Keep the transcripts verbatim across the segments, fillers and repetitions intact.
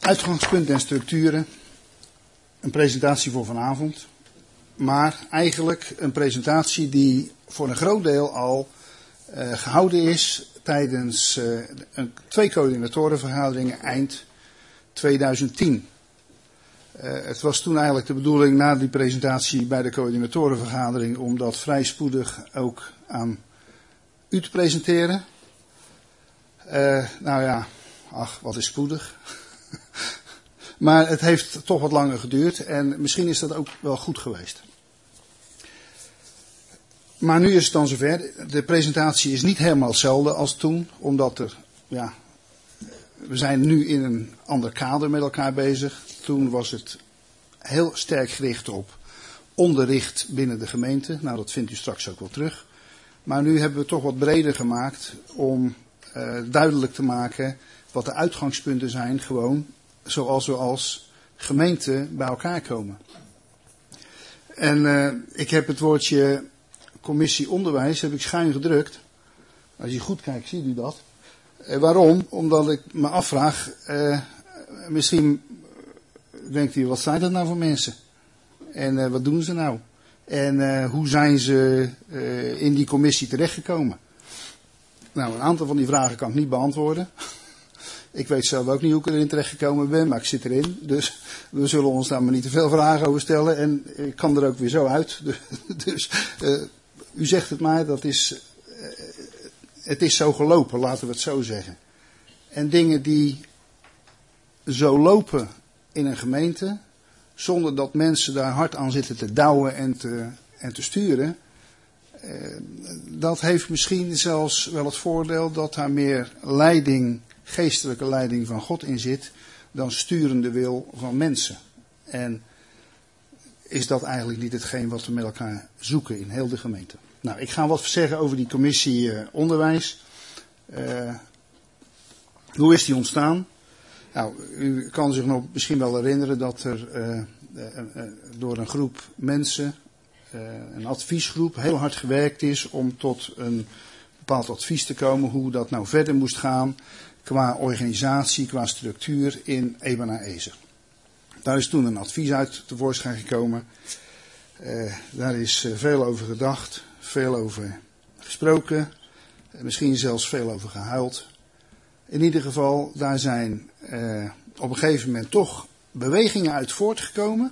Uitgangspunten en structuren. Een presentatie voor vanavond. Maar eigenlijk een presentatie die voor een groot deel al uh, gehouden is tijdens uh, een, twee coördinatorenvergaderingen eind tweeduizend tien. Uh, het was toen eigenlijk de bedoeling na die presentatie bij de coördinatorenvergadering om dat vrij spoedig ook aan u te presenteren. Uh, nou ja, ach, wat is spoedig. Maar het heeft toch wat langer geduurd en misschien is dat ook wel goed geweest. Maar nu is het dan zover. De presentatie is niet helemaal hetzelfde als toen, omdat er, ja, we zijn nu in een ander kader met elkaar bezig. Toen was het heel sterk gericht op onderricht binnen de gemeente. Nou, dat vindt u straks ook wel terug. Maar nu hebben we het toch wat breder gemaakt om uh, duidelijk te maken wat de uitgangspunten zijn, gewoon zoals we als gemeente bij elkaar komen. En uh, ik heb het woordje commissie onderwijs heb ik schuin gedrukt. Als je goed kijkt, ziet u dat. Uh, waarom? Omdat ik me afvraag, uh, misschien denkt u, wat zijn dat nou voor mensen? En uh, wat doen ze nou? En uh, hoe zijn ze uh, in die commissie terechtgekomen? Nou, een aantal van die vragen kan ik niet beantwoorden. Ik weet zelf ook niet hoe ik erin terechtgekomen ben, maar ik zit erin. Dus we zullen ons daar maar niet te veel vragen over stellen. En ik kan er ook weer zo uit. Dus uh, u zegt het maar, dat is, uh, het is zo gelopen, laten we het zo zeggen. En dingen die zo lopen in een gemeente, zonder dat mensen daar hard aan zitten te douwen en te, en te sturen, uh, dat heeft misschien zelfs wel het voordeel dat daar meer leiding, geestelijke leiding van God in zit, dan sturende wil van mensen. En is dat eigenlijk niet hetgeen wat we met elkaar zoeken in heel de gemeente. Nou, ik ga wat zeggen over die commissie uh, onderwijs. Uh, hoe is die ontstaan? Nou, u kan zich nog misschien wel herinneren dat er uh, uh, uh, door een groep mensen, uh, een adviesgroep, heel hard gewerkt is om tot een bepaald advies te komen hoe dat nou verder moest gaan qua organisatie, qua structuur in Ebenaezer. Daar is toen een advies uit tevoorschijn gekomen. Uh, daar is uh, veel over gedacht, veel over gesproken, uh, misschien zelfs veel over gehuild. In ieder geval, daar zijn uh, op een gegeven moment toch bewegingen uit voortgekomen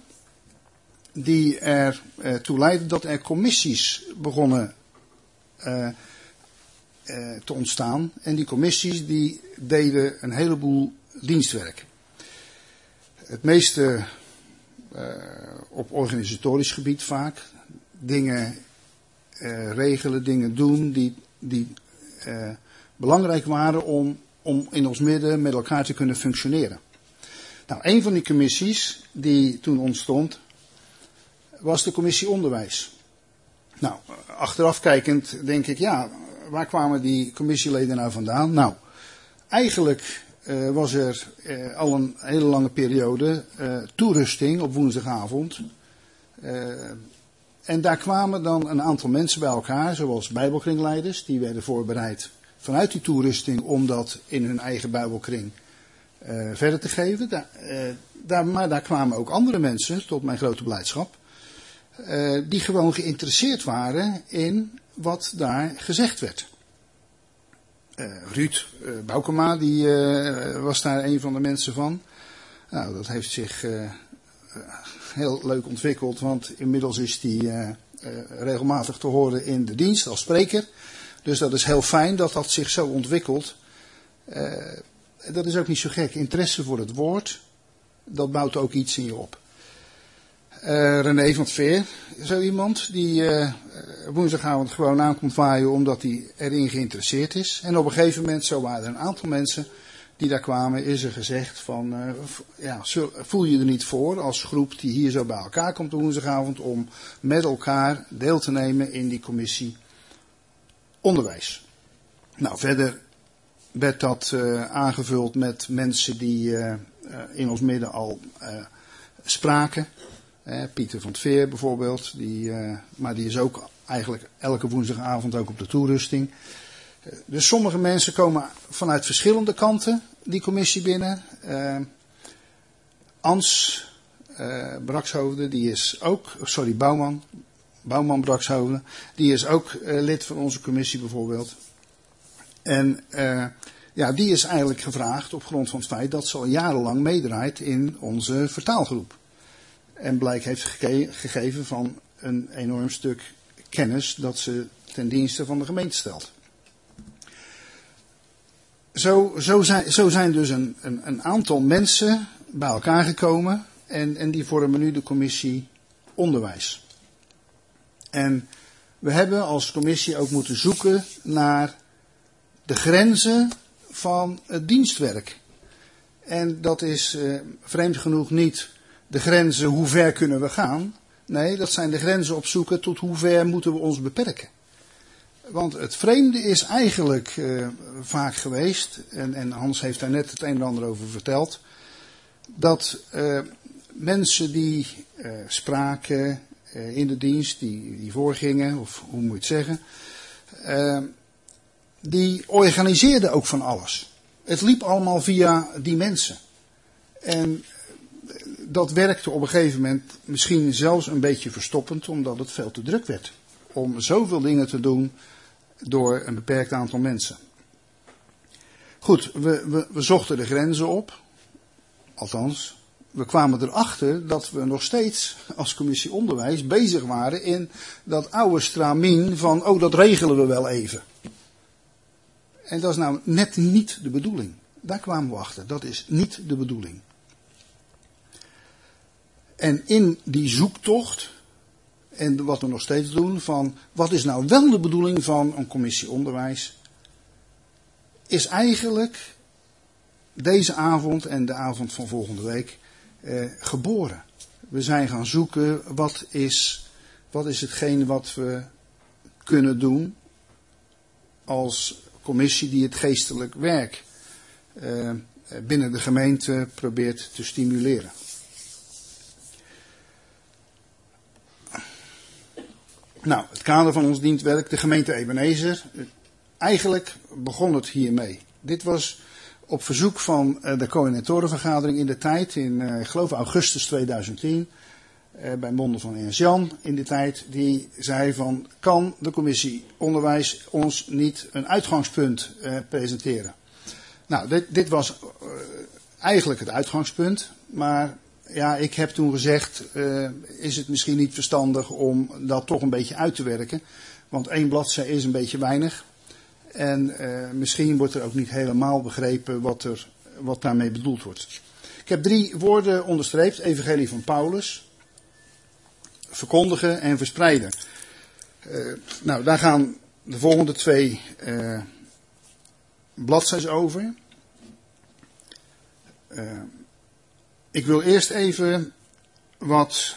die er uh, toe leidden dat er commissies begonnen uh, uh, te ontstaan. En die commissies die deden een heleboel dienstwerk. Het meeste uh, op organisatorisch gebied vaak. Dingen uh, regelen, dingen doen die, die uh, belangrijk waren om, om in ons midden met elkaar te kunnen functioneren. Nou, een van die commissies die toen ontstond was de commissie onderwijs. Nou, achteraf kijkend denk ik, ja, waar kwamen die commissieleden nou vandaan? Nou, eigenlijk uh, was er uh, al een hele lange periode uh, toerusting op woensdagavond. Uh, en daar kwamen dan een aantal mensen bij elkaar, zoals bijbelkringleiders. Die werden voorbereid vanuit die toerusting om dat in hun eigen bijbelkring uh, verder te geven. Da, uh, daar, maar daar kwamen ook andere mensen, tot mijn grote blijdschap, uh, die gewoon geïnteresseerd waren in wat daar gezegd werd. Uh, Ruud uh, Boukema, die uh, was daar een van de mensen van. Nou, dat heeft zich uh, heel leuk ontwikkeld, want inmiddels is die uh, uh, regelmatig te horen in de dienst als spreker. Dus dat is heel fijn dat dat zich zo ontwikkelt. Uh, dat is ook niet zo gek. Interesse voor het woord, dat bouwt ook iets in je op. Uh, René van 't Veer, zo iemand die uh, woensdagavond gewoon aankomt waaien omdat hij erin geïnteresseerd is. En op een gegeven moment, zo waren er een aantal mensen die daar kwamen, is er gezegd van, uh, ja, voel je er niet voor als groep die hier zo bij elkaar komt op woensdagavond om met elkaar deel te nemen in die commissie onderwijs. Nou, verder werd dat uh, aangevuld met mensen die uh, uh, in ons midden al uh, spraken. Uh, Pieter van 't Veer bijvoorbeeld, die, uh, maar die is ook eigenlijk elke woensdagavond ook op de toerusting. Uh, dus sommige mensen komen vanuit verschillende kanten die commissie binnen. Uh, Ans uh, Brakshoofde, die is ook, sorry, Bouwman, Bouwman Brakshoofde, die is ook uh, lid van onze commissie bijvoorbeeld. En uh, ja, die is eigenlijk gevraagd op grond van het feit dat ze al jarenlang meedraait in onze vertaalgroep. En blijk heeft gege- gegeven van een enorm stuk kennis dat ze ten dienste van de gemeente stelt. Zo, zo, zijn, zo zijn dus een, een, een aantal mensen bij elkaar gekomen en, en die vormen nu de commissie onderwijs. En we hebben als commissie ook moeten zoeken naar de grenzen van het dienstwerk. En dat is uh, vreemd genoeg niet de grenzen hoe ver kunnen we gaan. Nee, dat zijn de grenzen opzoeken tot hoe ver moeten we ons beperken. Want het vreemde is eigenlijk uh, vaak geweest, en, en Hans heeft daar net het een en ander over verteld, dat uh, mensen die uh, spraken uh, in de dienst, die, die voorgingen, of hoe moet je het zeggen, uh, die organiseerden ook van alles. Het liep allemaal via die mensen. En dat werkte op een gegeven moment misschien zelfs een beetje verstoppend, omdat het veel te druk werd. Om zoveel dingen te doen door een beperkt aantal mensen. Goed, we, we, we zochten de grenzen op. Althans, we kwamen erachter dat we nog steeds als commissie onderwijs bezig waren in dat oude stramien van, oh, dat regelen we wel even. En dat is nou net niet de bedoeling. Daar kwamen we achter. Dat is niet de bedoeling. En in die zoektocht, en wat we nog steeds doen, van wat is nou wel de bedoeling van een commissie onderwijs, is eigenlijk deze avond en de avond van volgende week eh, geboren. We zijn gaan zoeken wat is, wat is hetgeen wat we kunnen doen als commissie die het geestelijk werk eh, binnen de gemeente probeert te stimuleren. Nou, het kader van ons dienstwerk, de gemeente Ebenezer. Eigenlijk begon het hiermee. Dit was op verzoek van de coördinatorenvergadering in de tijd, in uh, ik geloof augustus tweeduizend tien, uh, bij monden van Ernst Jan in de tijd, die zei van, kan de commissie onderwijs ons niet een uitgangspunt uh, presenteren? Nou, dit, dit was uh, eigenlijk het uitgangspunt, maar ja, ik heb toen gezegd, uh, is het misschien niet verstandig om dat toch een beetje uit te werken, want één bladzij is een beetje weinig. En uh, misschien wordt er ook niet helemaal begrepen wat, er, wat daarmee bedoeld wordt. Ik heb drie woorden onderstreept. Evangelie van Paulus. Verkondigen en verspreiden. Uh, nou, daar gaan de volgende twee uh, bladzijden over. Uh, ik wil eerst even wat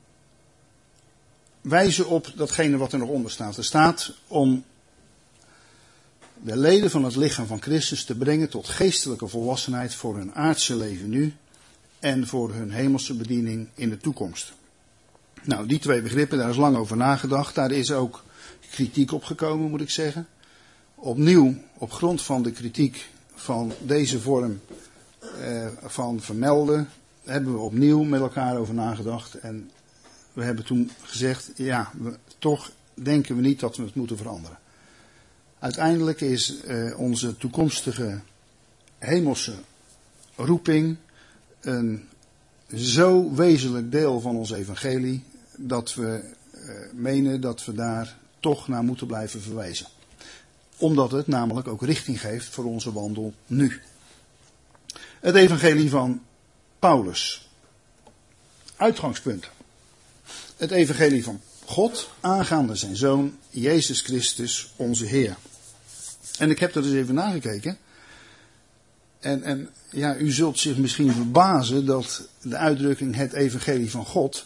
wijzen op datgene wat er nog onder staat. Er staat om de leden van het lichaam van Christus te brengen tot geestelijke volwassenheid voor hun aardse leven nu en voor hun hemelse bediening in de toekomst. Nou, die twee begrippen, daar is lang over nagedacht. Daar is ook kritiek op gekomen, moet ik zeggen. Opnieuw, op grond van de kritiek van deze vorm eh, van vermelden, hebben we opnieuw met elkaar over nagedacht. En we hebben toen gezegd, ja, we, toch denken we niet dat we het moeten veranderen. Uiteindelijk is uh, onze toekomstige hemelse roeping een zo wezenlijk deel van ons evangelie dat we uh, menen dat we daar toch naar moeten blijven verwijzen. Omdat het namelijk ook richting geeft voor onze wandel nu. Het evangelie van Paulus. Uitgangspunt. Het evangelie van God aangaande zijn Zoon, Jezus Christus, onze Heer. En ik heb er dus even nagekeken. En, en ja, u zult zich misschien verbazen dat de uitdrukking het evangelie van God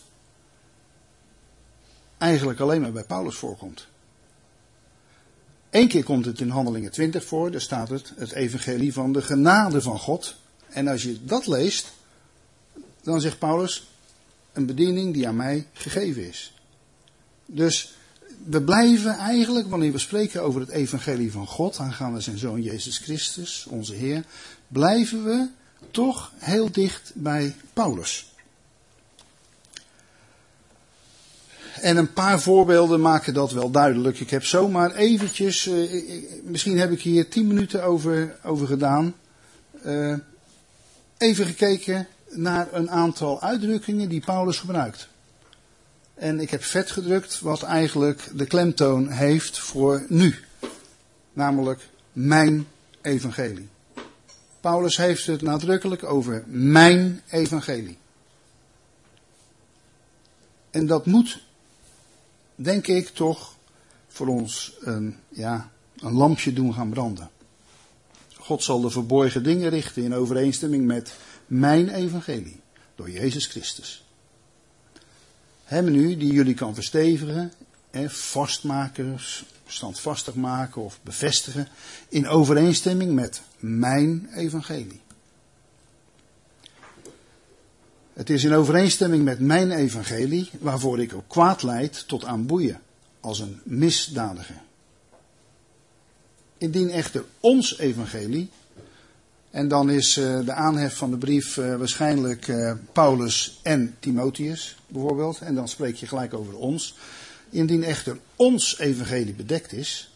eigenlijk alleen maar bij Paulus voorkomt. Eén keer komt het in Handelingen twintig voor, daar staat het, het evangelie van de genade van God. En als je dat leest, dan zegt Paulus, een bediening die aan mij gegeven is. Dus we blijven eigenlijk, wanneer we spreken over het evangelie van God, aangaande zijn Zoon Jezus Christus, onze Heer, blijven we toch heel dicht bij Paulus. En een paar voorbeelden maken dat wel duidelijk. Ik heb zomaar eventjes, uh, misschien heb ik hier tien minuten over, over gedaan. Uh, even gekeken naar een aantal uitdrukkingen die Paulus gebruikt. En ik heb vet gedrukt wat eigenlijk de klemtoon heeft voor nu. Namelijk mijn evangelie. Paulus heeft het nadrukkelijk over mijn evangelie. En dat moet, denk ik, toch voor ons een, ja, een lampje doen gaan branden. God zal de verborgen dingen richten in overeenstemming met mijn evangelie. Door Jezus Christus. Hem nu die jullie kan verstevigen, hè, vastmaken, standvastig maken of bevestigen. In overeenstemming met mijn evangelie. Het is in overeenstemming met mijn evangelie, waarvoor ik ook kwaad leid tot aan boeien, als een misdadiger. Indien echter ons evangelie, en dan is uh, de aanhef van de brief uh, waarschijnlijk uh, Paulus en Timotheus bijvoorbeeld, en dan spreek je gelijk over ons. Indien echter ons evangelie bedekt is,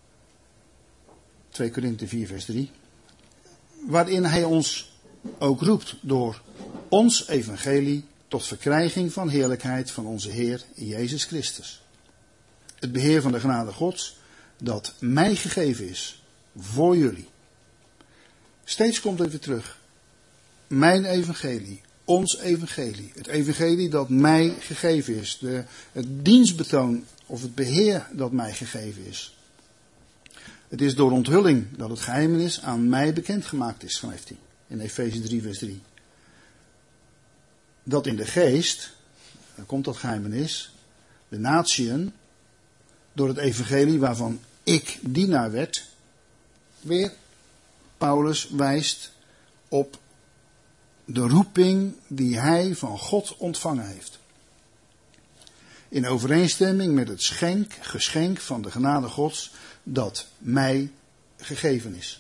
twee Korinthe vier vers drie, waarin hij ons ook roept door ons evangelie tot verkrijging van heerlijkheid van onze Heer Jezus Christus. Het beheer van de genade Gods dat mij gegeven is voor jullie. Steeds komt het weer terug. Mijn evangelie, ons evangelie, het evangelie dat mij gegeven is, de, het dienstbetoon of het beheer dat mij gegeven is. Het is door onthulling dat het geheimenis aan mij bekendgemaakt is, schrijft hij in Efeze drie vers drie. Dat in de geest, dan komt dat geheimenis, de natieën, door het evangelie waarvan ik dienaar werd, weer Paulus wijst op de roeping die hij van God ontvangen heeft. In overeenstemming met het schenk, geschenk van de genade Gods dat mij gegeven is.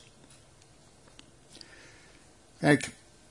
Kijk,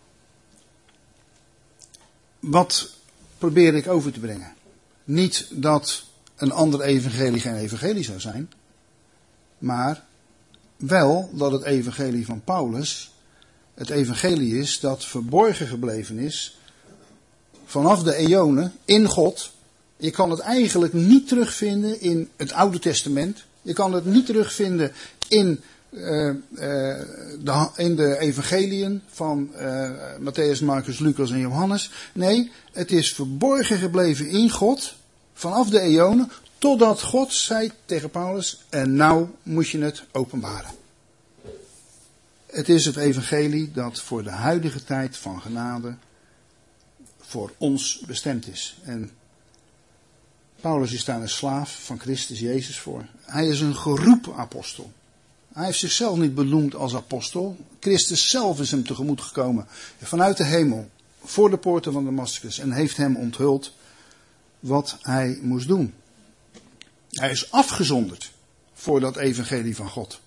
wat probeer ik over te brengen? Niet dat een ander evangelie geen evangelie zou zijn, maar wel dat het evangelie van Paulus het evangelie is dat verborgen gebleven is vanaf de eonen in God. Je kan het eigenlijk niet terugvinden in het Oude Testament. Je kan het niet terugvinden in, uh, uh, de, in de evangeliën van uh, Matthäus, Marcus, Lucas en Johannes. Nee, het is verborgen gebleven in God vanaf de eonen, totdat God zei tegen Paulus, en nou moet je het openbaren. Het is het evangelie dat voor de huidige tijd van genade voor ons bestemd is. En Paulus is daar een slaaf van Christus Jezus voor. Hij is een geroepen apostel. Hij heeft zichzelf niet benoemd als apostel. Christus zelf is hem tegemoet gekomen vanuit de hemel voor de poorten van Damascus en heeft hem onthuld wat hij moest doen. Hij is afgezonderd voor dat evangelie van God.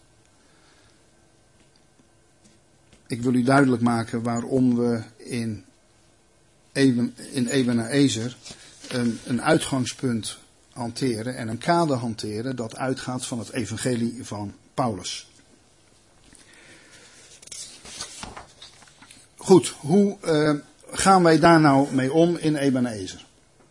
Ik wil u duidelijk maken waarom we in Eben, in Ebenezer een, een uitgangspunt hanteren en een kader hanteren dat uitgaat van het evangelie van Paulus. Goed, hoe uh, gaan wij daar nou mee om in Ebenezer?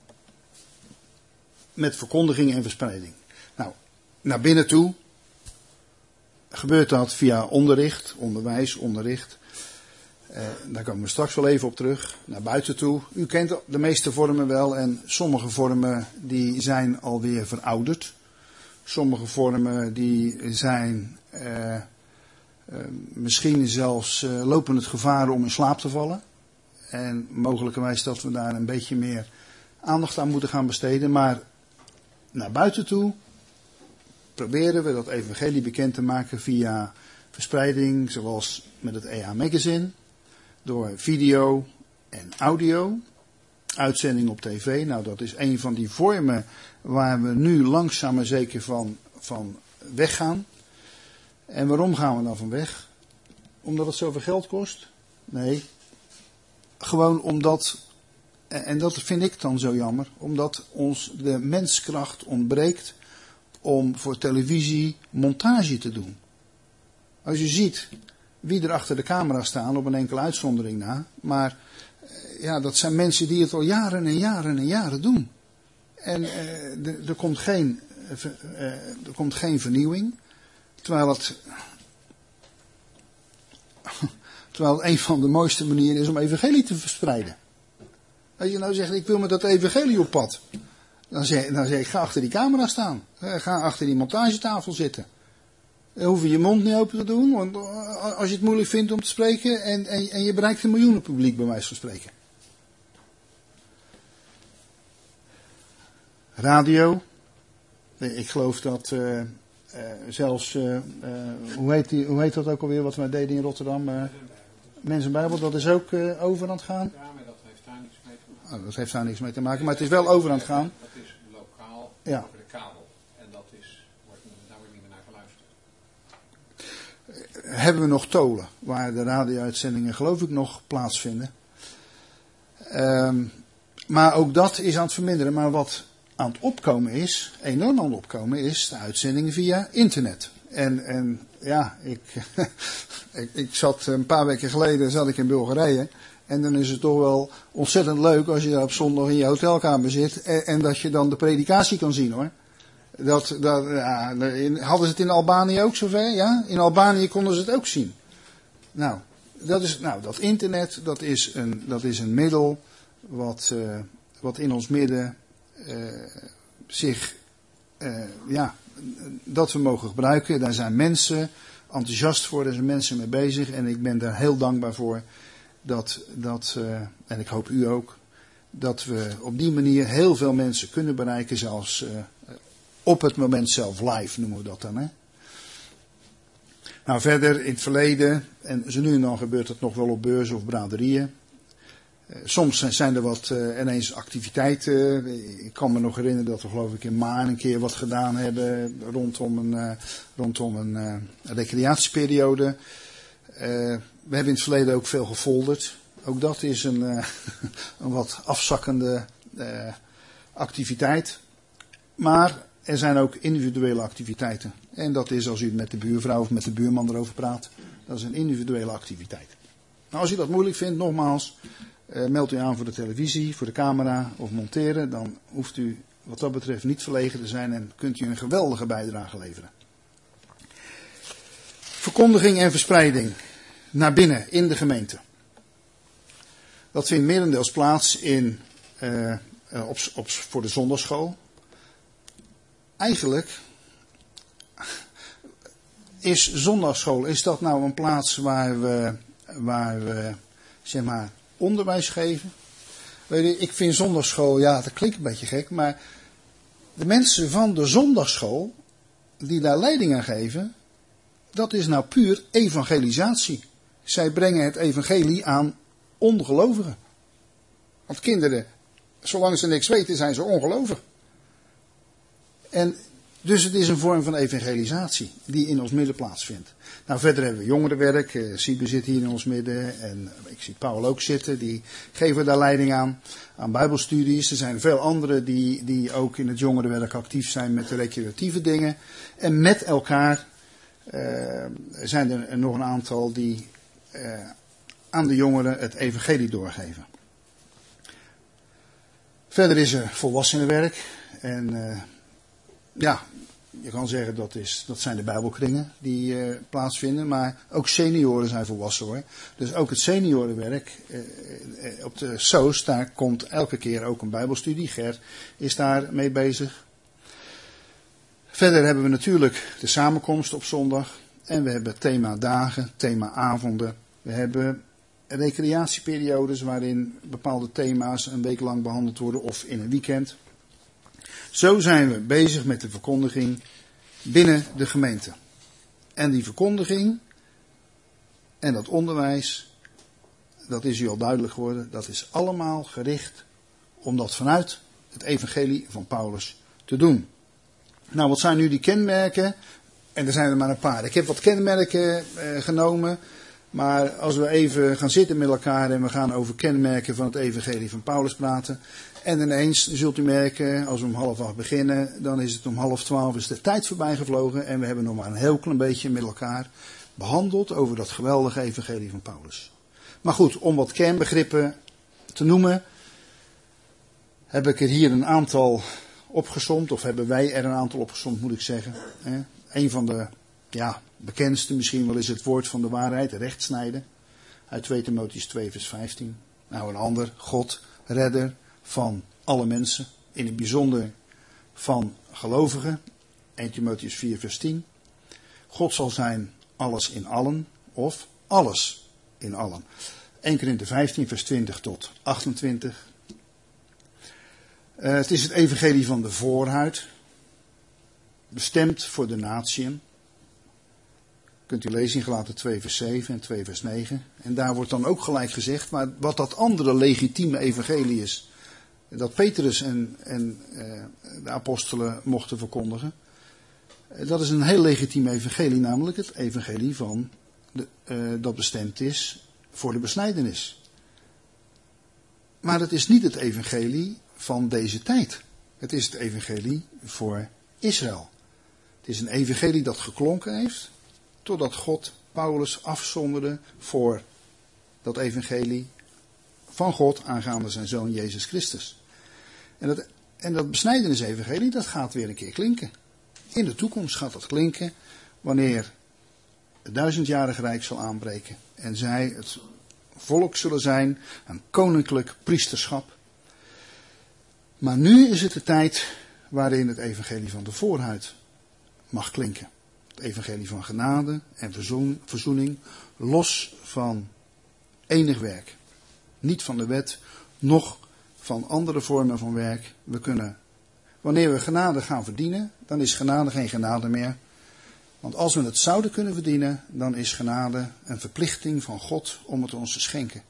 Met verkondiging en verspreiding. Nou, naar binnen toe gebeurt dat via onderricht, onderwijs, onderricht. Uh, daar komen we straks wel even op terug. Naar buiten toe. U kent de meeste vormen wel en sommige vormen die zijn alweer verouderd. Sommige vormen die zijn uh, uh, misschien zelfs uh, lopen het gevaar om in slaap te vallen. En mogelijkerwijs dat we daar een beetje meer aandacht aan moeten gaan besteden. Maar naar buiten toe proberen we dat evangelie bekend te maken via verspreiding, zoals met het E A Magazine, door video en audio, uitzending op tv. Nou, dat is een van die vormen waar we nu langzaam maar zeker van, van weggaan. En waarom gaan we dan van weg? Omdat het zoveel geld kost? Nee. Gewoon omdat, en dat vind ik dan zo jammer, omdat ons de menskracht ontbreekt om voor televisie montage te doen. Als je ziet wie er achter de camera staan, op een enkele uitzondering na, maar ja, dat zijn mensen die het al jaren en jaren en jaren doen. En uh, er, er, komt geen, uh, er komt geen vernieuwing, terwijl het, terwijl het een van de mooiste manieren is om evangelie te verspreiden. Als je nou zegt, ik wil met dat evangelie op pad, dan zeg, dan zeg ik, ga achter die camera staan, ga achter die montagetafel zitten. Dan hoef je je mond niet open te doen, want als je het moeilijk vindt om te spreken en, en, en je bereikt een miljoenen publiek bij wijze van spreken. Radio. Ik geloof dat uh, uh, zelfs, uh, uh, hoe, heet die, hoe heet dat ook alweer wat wij deden in Rotterdam? Uh, Mensenbijbel, dat is ook uh, over aan het gaan. Ja, maar dat heeft daar niks mee te maken. Oh, dat heeft daar niks mee te maken, maar het is wel over aan het gaan. Dat is lokaal ja. over de kabel. En dat is, wordt, daar wordt niet meer naar geluisterd. Uh, hebben we nog tolen, waar de radio-uitzendingen geloof ik nog plaatsvinden. Um, maar ook dat is aan het verminderen, maar wat aan het opkomen is, enorm aan het opkomen is, de uitzendingen via internet. En, en ja, ik, ik, ik zat een paar weken geleden zat ik in Bulgarije. En dan is het toch wel ontzettend leuk als je daar op zondag in je hotelkamer zit. En, en dat je dan de predikatie kan zien hoor. Dat, dat, ja, hadden ze het in Albanië ook zover? Ja? In Albanië konden ze het ook zien. Nou, dat, is, nou, dat internet, dat is een, dat is een middel wat, uh, wat in ons midden uh, zich, uh, ja, dat we mogen gebruiken. Daar zijn mensen enthousiast voor, daar zijn mensen mee bezig. En ik ben daar heel dankbaar voor. Dat, dat uh, en ik hoop u ook, dat we op die manier heel veel mensen kunnen bereiken, zelfs uh, op het moment zelf live noemen we dat dan. Hè? Nou verder in het verleden, en zo nu en dan gebeurt het nog wel op beurzen of braderieën. Uh, soms zijn er wat uh, ineens activiteiten. Ik kan me nog herinneren dat we geloof ik in Maan een keer wat gedaan hebben rondom een, uh, rondom een uh, recreatieperiode. Uh, We hebben in het verleden ook veel gefolderd. Ook dat is een, uh, een wat afzakkende uh, activiteit. Maar er zijn ook individuele activiteiten. En dat is als u met de buurvrouw of met de buurman erover praat. Dat is een individuele activiteit. Nou, als u dat moeilijk vindt, nogmaals, uh, meld u aan voor de televisie, voor de camera of monteren. Dan hoeft u wat dat betreft niet verlegen te zijn en kunt u een geweldige bijdrage leveren. Verkondiging en verspreiding. Naar binnen, in de gemeente. Dat vindt merendeels plaats in, uh, uh, op, op, voor de zondagschool. Eigenlijk is zondagschool, is dat nou een plaats waar we, waar we zeg maar, onderwijs geven? Weet je, ik vind zondagschool, ja dat klinkt een beetje gek, maar de mensen van de zondagschool die daar leiding aan geven, dat is nou puur evangelisatie. Zij brengen het evangelie aan ongelovigen. Want kinderen, zolang ze niks weten, zijn ze ongelovig. En dus het is een vorm van evangelisatie die in ons midden plaatsvindt. Nou, verder hebben we jongerenwerk. Uh, Siebe zit hier in ons midden. En ik zie Paul ook zitten. Die geven daar leiding aan. Aan bijbelstudies. Er zijn veel anderen die, die ook in het jongerenwerk actief zijn met de recreatieve dingen. En met elkaar uh, zijn er nog een aantal die Uh, aan de jongeren het evangelie doorgeven. Verder is er volwassenenwerk. En uh, ja, je kan zeggen dat, is, dat zijn de bijbelkringen die uh, plaatsvinden. Maar ook senioren zijn volwassen hoor. Dus ook het seniorenwerk uh, uh, op de S O S, daar komt elke keer ook een bijbelstudie. Ger is daar mee bezig. Verder hebben we natuurlijk de samenkomst op zondag. En we hebben themadagen, themaavonden. We hebben recreatieperiodes waarin bepaalde thema's een week lang behandeld worden of in een weekend. Zo zijn we bezig met de verkondiging binnen de gemeente. En die verkondiging en dat onderwijs, dat is u al duidelijk geworden, dat is allemaal gericht om dat vanuit het evangelie van Paulus te doen. Nou, wat zijn nu die kenmerken? En er zijn er maar een paar. Ik heb wat kenmerken eh, genomen Maar als we even gaan zitten met elkaar en we gaan over kenmerken van het evangelie van Paulus praten. En ineens zult u merken, als we om half acht beginnen, dan is het om half twaalf, is de tijd voorbij gevlogen. En we hebben nog maar een heel klein beetje met elkaar behandeld over dat geweldige evangelie van Paulus. Maar goed, om wat kernbegrippen te noemen, heb ik er hier een aantal opgesomd, of hebben wij er een aantal opgesomd, moet ik zeggen. Een van de ja, bekendste misschien wel is het woord van de waarheid, rechtsnijden, uit twee Timotheüs twee vers vijftien. Nou, een ander, God, redder van alle mensen, in het bijzonder van gelovigen, eerste Timotheüs vier vers tien. God zal zijn alles in allen, of alles in allen. eerste Korinthe vijftien vers twintig tot achtentwintig. Uh, het is het evangelie van de voorhuid, bestemd voor de natieën. Kunt u lezen in Galaten twee vers zeven en twee vers negen. En daar wordt dan ook gelijk gezegd, maar wat dat andere legitieme evangelie is, dat Petrus en, en uh, de apostelen mochten verkondigen, uh, dat is een heel legitiem evangelie, namelijk het evangelie van de, uh, dat bestemd is voor de besnijdenis. Maar het is niet het evangelie van deze tijd. Het is het evangelie voor Israël. Het is een evangelie dat geklonken heeft, totdat God Paulus afzonderde voor dat evangelie van God aangaande zijn zoon Jezus Christus. En dat, en dat besnijdenis-evangelie, dat gaat weer een keer klinken. In de toekomst gaat dat klinken wanneer het duizendjarig rijk zal aanbreken. En zij het volk zullen zijn, een koninklijk priesterschap. Maar nu is het de tijd waarin het evangelie van de voorhuid mag klinken. Het evangelie van genade en verzoening, los van enig werk. Niet van de wet, noch van andere vormen van werk. We kunnen, wanneer we genade gaan verdienen, dan is genade geen genade meer. Want als we het zouden kunnen verdienen, dan is genade een verplichting van God om het ons te schenken.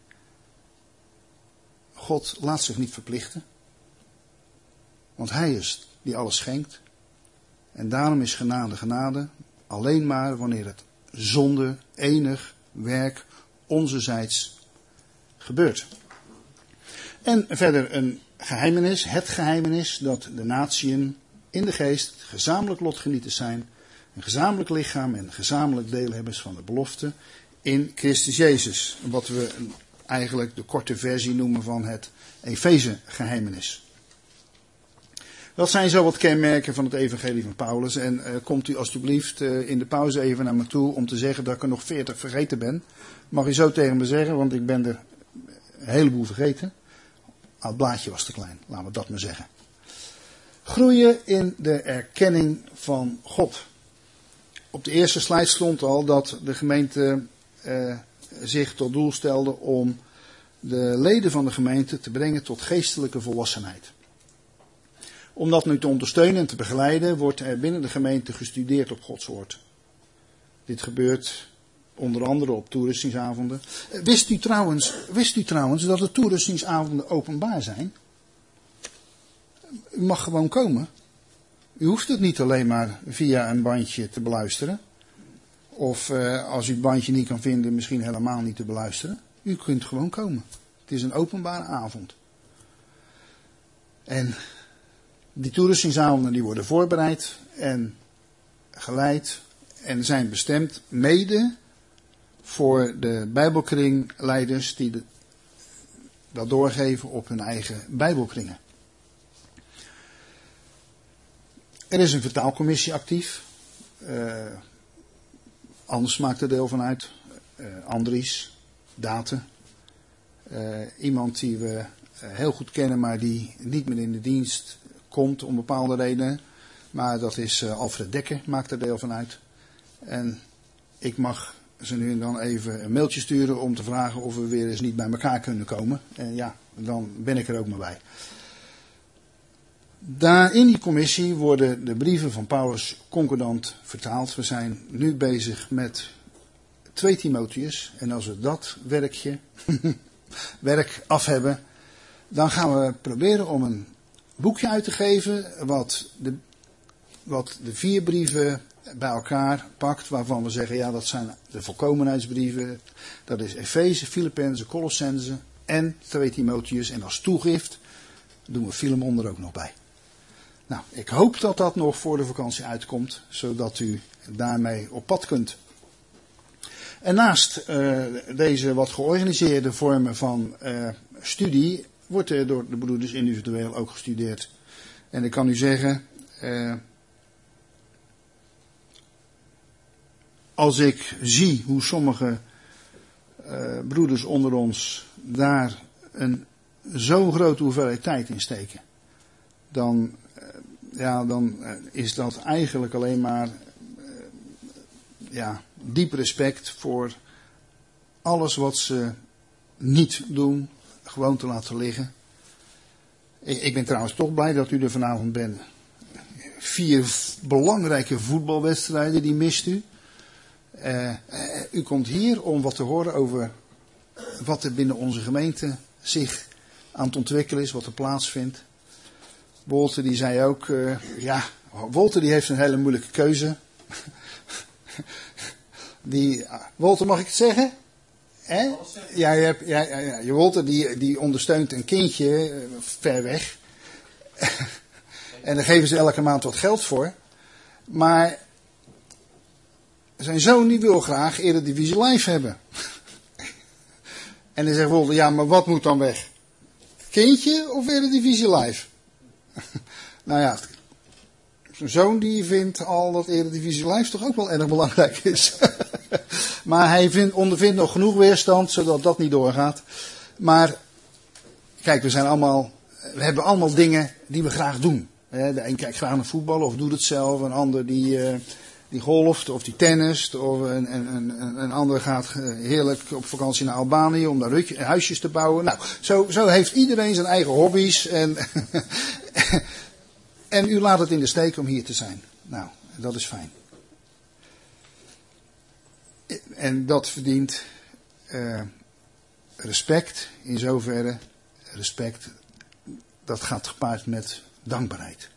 God laat zich niet verplichten. Want hij is die alles schenkt. En daarom is genade genade alleen maar wanneer het zonder enig werk onzerzijds gebeurt. En verder een geheimenis, het geheimenis dat de natieën in de geest gezamenlijk lotgenieters zijn, een gezamenlijk lichaam en gezamenlijk deelhebbers van de belofte in Christus Jezus. Wat we eigenlijk de korte versie noemen van het Efeze geheimenis. Dat zijn zo wat kenmerken van het evangelie van Paulus. En uh, komt u alstublieft uh, in de pauze even naar me toe om te zeggen dat ik er nog veertig vergeten ben. Mag u zo tegen me zeggen, want ik ben er een heleboel vergeten. Ah, het blaadje was te klein, laten we dat maar zeggen. Groeien in de erkenning van God. Op de eerste slide stond al dat de gemeente uh, zich tot doel stelde om de leden van de gemeente te brengen tot geestelijke volwassenheid. Om dat nu te ondersteunen en te begeleiden, wordt er binnen de gemeente gestudeerd op Gods woord. Dit gebeurt onder andere op toerustingsavonden. Wist u trouwens, wist u trouwens dat de toerustingsavonden openbaar zijn? U mag gewoon komen. U hoeft het niet alleen maar via een bandje te beluisteren. Of uh, als u het bandje niet kan vinden, misschien helemaal niet te beluisteren. U kunt gewoon komen. Het is een openbare avond. En die toerustingsavonden die worden voorbereid en geleid en zijn bestemd mede voor de bijbelkringleiders die de, dat doorgeven op hun eigen bijbelkringen. Er is een vertaalcommissie actief. Uh, Anders maakt er deel van uit. Uh, Andries, Daten. Uh, iemand die we uh, heel goed kennen, maar die niet meer in de dienst komt om bepaalde redenen. Maar dat is uh, Alfred Dekker, maakt er deel van uit. En ik mag ze nu en dan even een mailtje sturen om te vragen of we weer eens niet bij elkaar kunnen komen. En ja, dan ben ik er ook maar bij. Daar in die commissie worden de brieven van Paulus concordant vertaald. We zijn nu bezig met twee Timotheüs. En als we dat werkje, werk af hebben, dan gaan we proberen om een boekje uit te geven wat de, wat de vier brieven bij elkaar pakt, waarvan we zeggen, ja, dat zijn de volkomenheidsbrieven. Dat is Efeze, Filippenzen, Colossenzen en twee Timotheus. En als toegift doen we Filemon er ook nog bij. Nou, ik hoop dat dat nog voor de vakantie uitkomt, zodat u daarmee op pad kunt. En naast uh, deze wat georganiseerde vormen van uh, studie, wordt er door de broeders individueel ook gestudeerd. En ik kan u zeggen, uh, als ik zie hoe sommige uh, broeders onder ons daar een zo'n grote hoeveelheid tijd in steken, dan, uh, ja, dan uh, is dat eigenlijk alleen maar uh, ja, diep respect voor alles wat ze niet doen, gewoon te laten liggen. Ik, ik ben trouwens toch blij dat u er vanavond bent. Vier belangrijke voetbalwedstrijden, die mist u. Uh, uh, u komt hier om wat te horen over wat er binnen onze gemeente zich aan het ontwikkelen is, wat er plaatsvindt. Wolter die zei ook, uh, ja, Wolter die heeft een hele moeilijke keuze. die, uh, Wolter, mag ik het zeggen? Hè? Ja, je, hebt, ja, ja, ja, je Wolter die, die ondersteunt een kindje uh, ver weg. En daar geven ze elke maand wat geld voor. Maar zijn zoon die wil graag Eredivisie Live hebben. En dan zegt Wolter, ja, maar wat moet dan weg? Kindje of Eredivisie Live? Nou ja, zijn zoon die vindt al dat Eredivisie Live toch ook wel erg belangrijk is. Maar hij vindt, ondervindt nog genoeg weerstand, zodat dat niet doorgaat. Maar, kijk, we zijn allemaal, we hebben allemaal dingen die we graag doen. De een kijkt graag naar voetballen of doet het zelf. Een ander die, uh, die golft of die tennist. Of een, een, een, een ander gaat heerlijk op vakantie naar Albanië om daar huisjes te bouwen. Nou, zo, zo heeft iedereen zijn eigen hobby's. En, en u laat het in de steek om hier te zijn. Nou, dat is fijn. En dat verdient uh, respect in zoverre. Respect, dat gaat gepaard met dankbaarheid.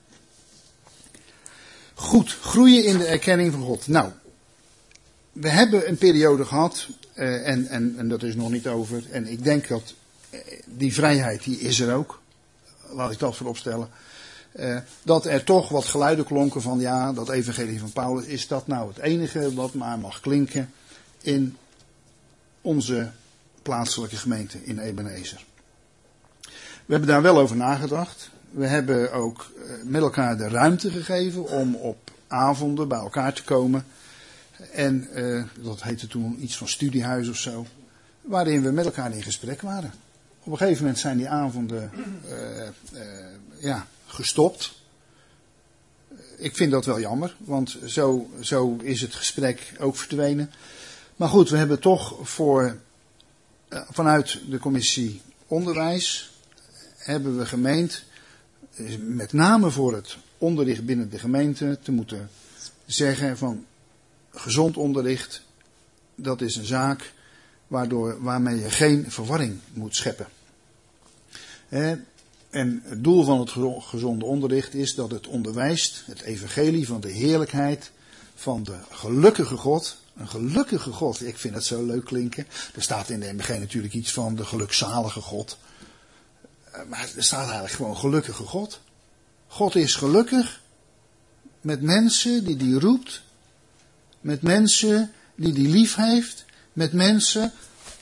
Goed, groeien in de erkenning van God. Nou, we hebben een periode gehad, uh, en, en, en dat is nog niet over. En ik denk dat uh, die vrijheid, die is er ook. Laat ik dat voorop stellen. Uh, dat er toch wat geluiden klonken van, ja, dat evangelie van Paulus, is dat nou het enige wat maar mag klinken in onze plaatselijke gemeente in Ebenezer. We hebben daar wel over nagedacht. We hebben ook met elkaar de ruimte gegeven om op avonden bij elkaar te komen. En uh, dat heette toen iets van studiehuis of zo. Waarin we met elkaar in gesprek waren. Op een gegeven moment zijn die avonden uh, uh, ja, gestopt. Ik vind dat wel jammer, want zo, zo is het gesprek ook verdwenen. Maar goed, we hebben toch voor, uh, vanuit de commissie onderwijs hebben we gemeend, met name voor het onderricht binnen de gemeente, te moeten zeggen van gezond onderricht, dat is een zaak waardoor, waarmee je geen verwarring moet scheppen. He, en het doel van het gezonde onderricht is dat het onderwijst het evangelie van de heerlijkheid van de gelukkige God. Een gelukkige God, ik vind het zo leuk klinken. Er staat in de M B G natuurlijk iets van de gelukzalige God. Maar er staat eigenlijk gewoon gelukkige God. God is gelukkig met mensen die die roept. Met mensen die die lief heeft. Met mensen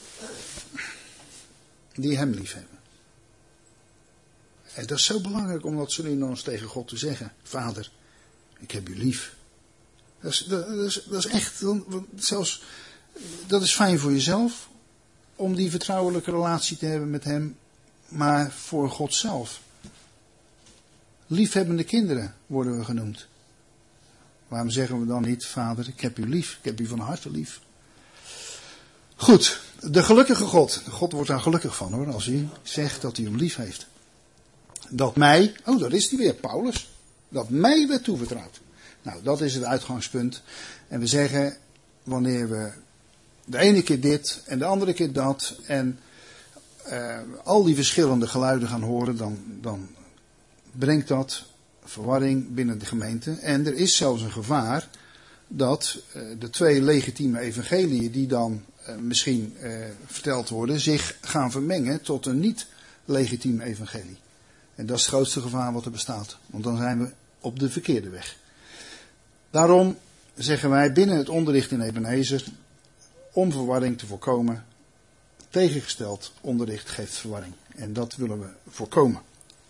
die hem lief hebben. En dat is zo belangrijk om dat zo nu nog eens tegen God te zeggen. Vader, ik heb u lief. Dat is, dat is, dat is echt, zelfs, dat is fijn voor jezelf. Om die vertrouwelijke relatie te hebben met hem. Maar voor God zelf. Liefhebbende kinderen worden we genoemd. Waarom zeggen we dan niet, Vader, ik heb u lief. Ik heb u van harte lief. Goed, de gelukkige God. God wordt daar gelukkig van hoor, als hij zegt dat hij hem lief heeft. Dat mij, oh daar is hij weer, Paulus. Dat mij werd toevertrouwd. Nou, dat is het uitgangspunt. En we zeggen, wanneer we de ene keer dit en de andere keer dat en uh, al die verschillende geluiden gaan horen, dan, dan brengt dat verwarring binnen de gemeente. En er is zelfs een gevaar dat uh, de twee legitieme evangeliën die dan uh, misschien uh, verteld worden, zich gaan vermengen tot een niet-legitieme evangelie. En dat is het grootste gevaar wat er bestaat. Want dan zijn we op de verkeerde weg. Daarom zeggen wij binnen het onderricht in Ebenezer, om verwarring te voorkomen, tegengesteld onderricht geeft verwarring. En dat willen we voorkomen.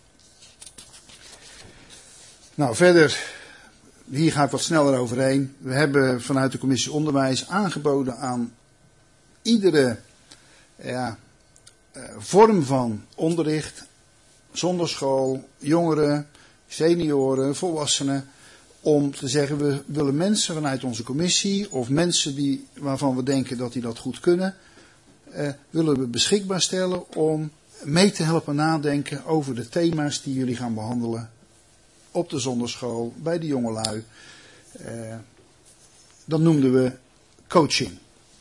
Nou, verder, hier ga ik wat sneller overheen. We hebben vanuit de commissie onderwijs aangeboden aan iedere ja, vorm van onderricht, zonderschool, jongeren, senioren, volwassenen, om te zeggen, we willen mensen vanuit onze commissie, of mensen die, waarvan we denken dat die dat goed kunnen, eh, willen we beschikbaar stellen om mee te helpen nadenken over de thema's die jullie gaan behandelen op de zonderschool, bij de jongelui. Eh, dat noemden we coaching.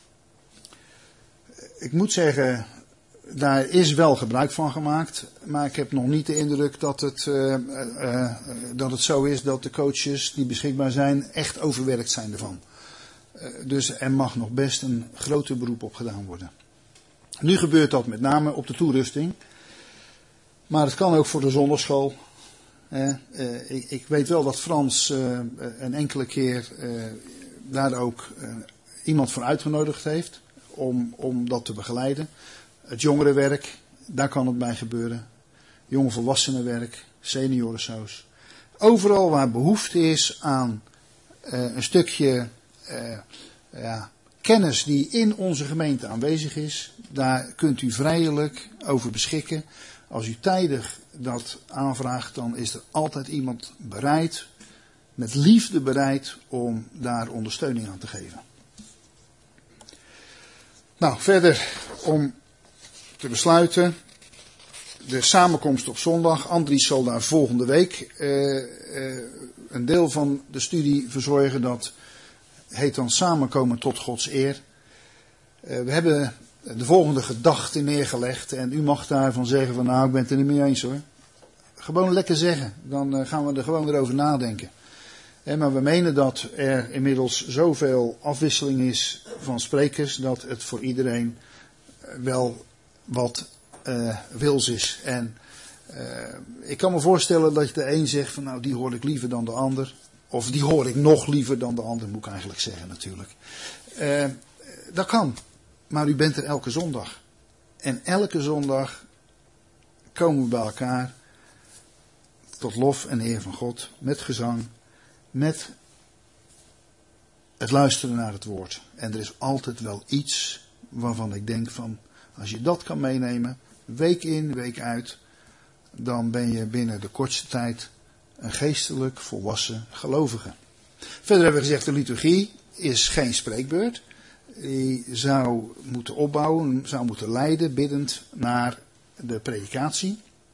Ik moet zeggen, daar is wel gebruik van gemaakt, maar ik heb nog niet de indruk dat het, uh, uh, dat het zo is dat de coaches die beschikbaar zijn echt overwerkt zijn ervan. Uh, dus er mag nog best een groter beroep op gedaan worden. Nu gebeurt dat met name op de toerusting, maar het kan ook voor de zonderschool. Uh, uh, ik, ik weet wel dat Frans uh, een enkele keer uh, daar ook uh, iemand voor uitgenodigd heeft om, om dat te begeleiden. Het jongerenwerk, daar kan het bij gebeuren. Jongvolwassenenwerk, seniorensaus. Overal waar behoefte is aan uh, een stukje uh, ja, kennis die in onze gemeente aanwezig is, daar kunt u vrijelijk over beschikken. Als u tijdig dat aanvraagt, dan is er altijd iemand bereid, met liefde bereid, om daar ondersteuning aan te geven. Nou, verder om te besluiten. De samenkomst op zondag. Andries zal daar volgende week uh, uh, een deel van de studie verzorgen. Dat heet dan samenkomen tot Gods eer. Uh, we hebben de volgende gedachte neergelegd. En u mag daarvan zeggen van nou, ik ben het er niet mee eens hoor. Gewoon lekker zeggen. Dan uh, gaan we er gewoon weer over nadenken. Eh, maar we menen dat er inmiddels zoveel afwisseling is van sprekers. Dat het voor iedereen uh, wel wat uh, wils is. En uh, ik kan me voorstellen dat je de een zegt van nou die hoor ik liever dan de ander. Of die hoor ik nog liever dan de ander, moet ik eigenlijk zeggen natuurlijk. Uh, dat kan. Maar u bent er elke zondag. En elke zondag komen we bij elkaar tot lof en eer van God. Met gezang. Met het luisteren naar het woord. En er is altijd wel iets waarvan ik denk van, als je dat kan meenemen, week in, week uit, dan ben je binnen de kortste tijd een geestelijk volwassen gelovige. Verder hebben we gezegd, de liturgie is geen spreekbeurt. Die zou moeten opbouwen, zou moeten leiden, biddend naar de predikatie.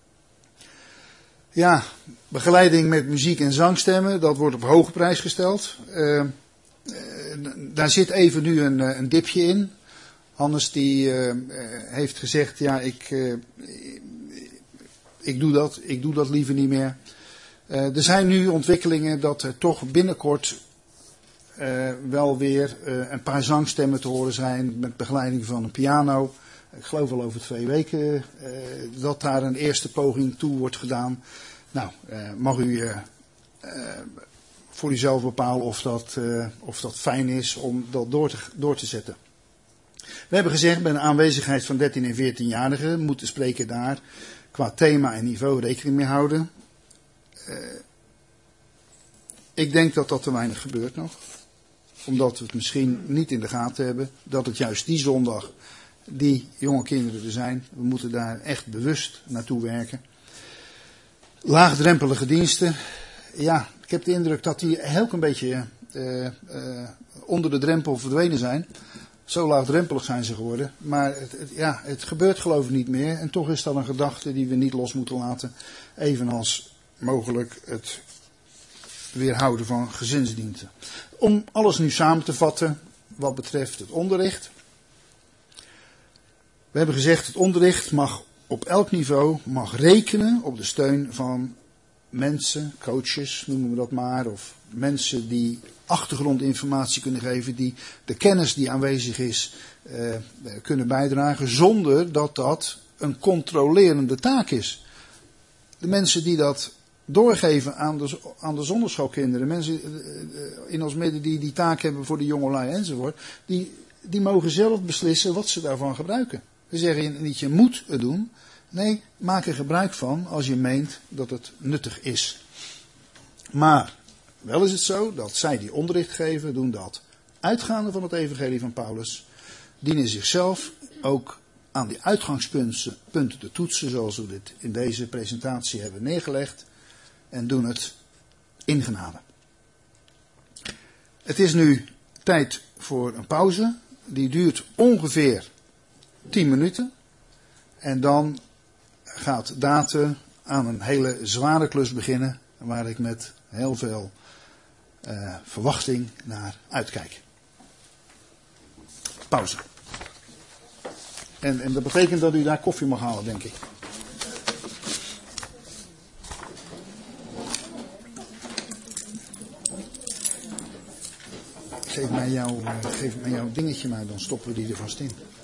Ja, begeleiding met muziek en zangstemmen, dat wordt op hoge prijs gesteld. Uh, uh, daar zit even nu een, een dipje in. Hannes die uh, heeft gezegd, ja, ik, uh, ik, doe dat, ik doe dat liever niet meer. Uh, er zijn nu ontwikkelingen dat er toch binnenkort uh, wel weer uh, een paar zangstemmen te horen zijn met begeleiding van een piano. Ik geloof al over twee weken uh, dat daar een eerste poging toe wordt gedaan. Nou, uh, mag u uh, uh, voor uzelf bepalen of dat, uh, of dat fijn is om dat door te, door te zetten. We hebben gezegd, bij de aanwezigheid van dertien en veertienjarigen moet de spreker daar qua thema en niveau rekening mee houden. Uh, ik denk dat dat te weinig gebeurt nog. Omdat we het misschien niet in de gaten hebben. Dat het juist die zondag die jonge kinderen er zijn. We moeten daar echt bewust naartoe werken. Laagdrempelige diensten. Ja, ik heb de indruk dat die heel een beetje uh, uh, onder de drempel verdwenen zijn. Zo laagdrempelig zijn ze geworden. Maar het, het, ja, het gebeurt geloof ik niet meer. En toch is dat een gedachte die we niet los moeten laten. Evenals mogelijk het weerhouden van gezinsdiensten. Om alles nu samen te vatten wat betreft het onderricht. We hebben gezegd, het onderricht mag op elk niveau mag rekenen op de steun van mensen, coaches noemen we dat maar. Of mensen die achtergrondinformatie kunnen geven, die de kennis die aanwezig is uh, kunnen bijdragen, zonder dat dat een controlerende taak is. De mensen die dat doorgeven aan de, aan de zonderschoolkinderen, mensen in ons midden die die taak hebben voor de jongelui enzovoort, die, die mogen zelf beslissen wat ze daarvan gebruiken. We zeggen niet je moet het doen, nee, maak er gebruik van als je meent dat het nuttig is. Maar wel is het zo dat zij die onderricht geven, doen dat uitgaande van het evangelie van Paulus, dienen zichzelf ook aan die uitgangspunten te toetsen, zoals we dit in deze presentatie hebben neergelegd, en doen het in genade. Het is nu tijd voor een pauze, die duurt ongeveer tien minuten, en dan gaat Date aan een hele zware klus beginnen, waar ik met heel veel uh, verwachting naar uitkijk. Pauze. En, en dat betekent dat u daar koffie mag halen, denk ik. Geef mij jouw, uh, geef mij jouw dingetje maar, dan stoppen we die er vast in.